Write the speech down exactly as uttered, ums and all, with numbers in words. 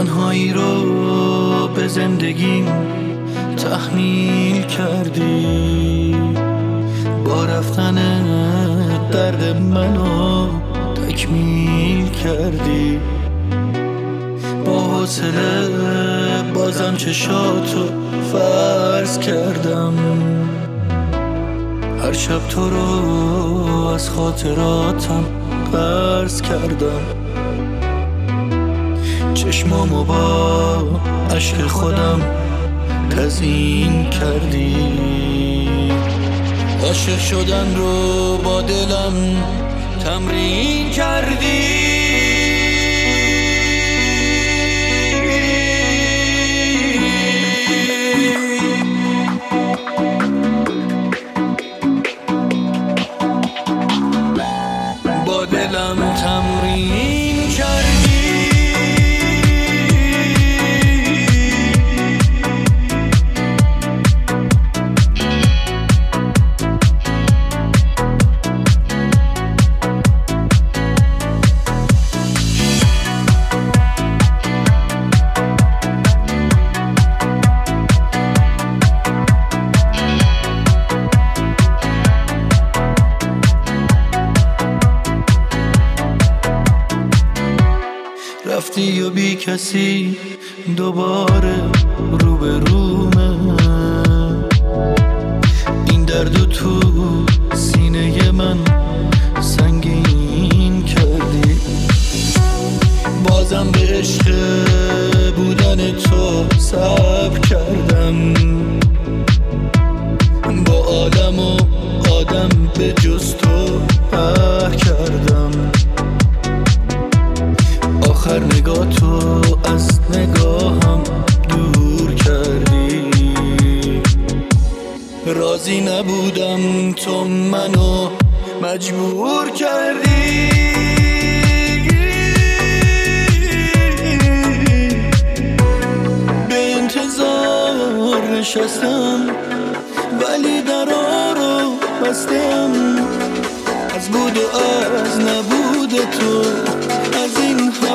تنهایی رو به زندگیم تحمیل کردی، با رفتن درد منو تکمیل کردی. با حوصله بازم چشاتو فرض کردم، هر شب تو رو از خاطراتم قرض کردم. چشمامو با عشق خودم تزیین کردی، عاشق شدن رو با دلم تمرین کردی. با دلم تمرین کردی. رفتی و بی کسی دوباره رو به رومه، این درد تو سینه من سنگین کردی. بازم به عشق بودن تو صبر کردم، با عالم و آدم به جز تو قهر کردم. آخر نگاه تو از نگاهم دور کردی، راضی نبودم تو منو مجبور کردی. به انتظار نشستم ولی درا رو بستم، از بود و از نبود تو از این